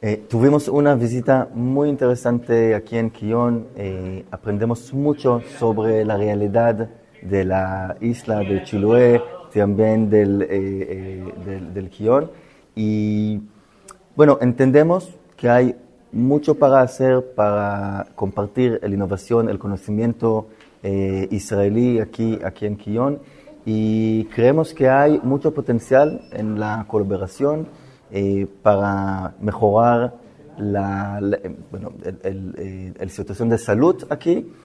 Tuvimos una visita muy interesante aquí en Kion. Aprendemos mucho sobre la realidad de la isla de Chiloé, también del Kion. Y bueno, entendemos que hay mucho para hacer para compartir la innovación, el conocimiento israelí aquí en Kion. Y creemos que hay mucho potencial en la colaboración para mejorar la situación de salud aquí